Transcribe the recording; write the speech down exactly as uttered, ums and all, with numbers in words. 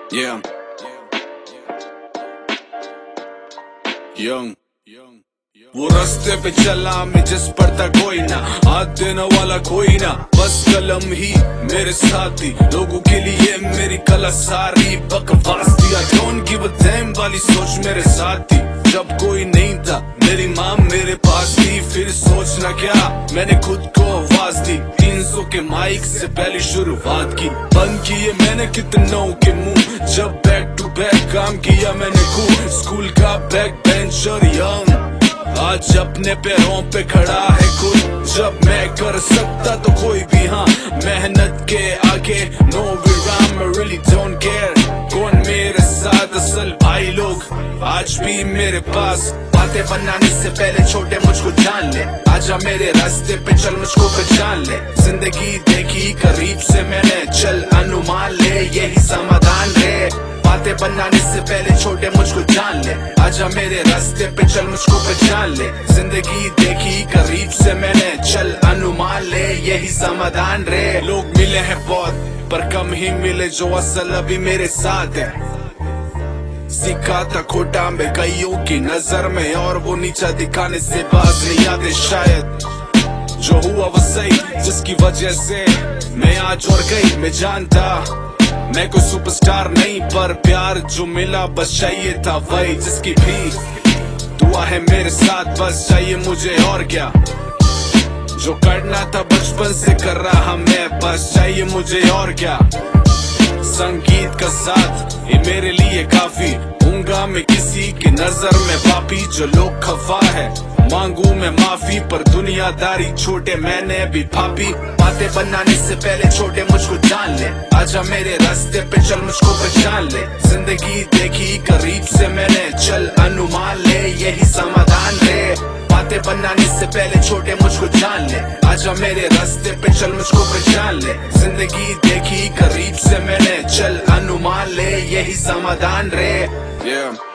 Yeah. Young. वो रास्ते पे चला मैं जिस पर था कोई ना, हाथ देने वाला कोई ना, बस कलम ही मेरे साथी। लोगों के लिए मेरी कला सारी बकवास दिया, डोंट गिव अ डैम वाली सोच मेरे साथ थी। जब कोई नहीं था मेरी माँ मेरे पास थी, फिर सोचना क्या मैंने खुद को आवाज दी। तीन सौ के माइक से पहले शुरुआत की, बंद किए मैंने कितनों के मुंह। जब बैक टू बैक काम किया मैंने खूब, स्कूल का बैक बेंचर यंग आज अपने पैरों पे खड़ा है खुद। जब मैं कर सकता तो कोई भी हाँ, मेहनत के आगे नो विराम, I really don't care कौन मेरे साथ असल भाई लोग आज भी मेरे पास। बातें बनाने से पहले छोटे मुझको जान ले, आजा मेरे रास्ते पे चल मुझको पहचान ले। जिंदगी देखी करीब से मैंने, चल अनुमान ले यही समाधान रे। बातें बनाने से पहले छोटे मुझको जान ले, आजा मेरे रास्ते पे चल मुझको पहचान ले। जिंदगी देखी करीब से मैंने, चल अनुमान ले यही समाधान रे। लोग मिले हैं बहुत पर कम ही मिले जो असल अभी मेरे साथ है। सीखा था खोटा में कईयों की नजर में, और वो नीचा दिखाने से बाज नहीं आते शायद। जो हुआ वो सही जिसकी वजह से मैं आज और गई। मैं जानता मैं कोई सुपरस्टार नहीं, पर प्यार जो मिला बस चाहिए था वही। जिसकी भी दुआ है मेरे साथ बस चाहिए मुझे और क्या। जो करना था बचपन से कर रहा मैं, बस चाहिए मुझे और क्या। संगीत का साथ ये मेरे लिए काफी, हूंगा मैं किसी की नजर में पापी। जो लोग खफा है मांगू मैं माफी, पर दुनियादारी छोटे मैंने भी भापी। बातें बनाने से पहले छोटे मुझको जान ले, आजा मेरे रास्ते पे चल मुझको पहचान ले। जिंदगी देखी करीब से मैंने, चल अनुमान ले यही समाधान रे। बातें बनाने से पहले छोटे मुझको जान ले, आजा मेरे रास्ते पे चल मुझको पहचान ले। जिंदगी देखी करीब से मैंने, चल अनुमान ले यही समाधान रे। Yeah.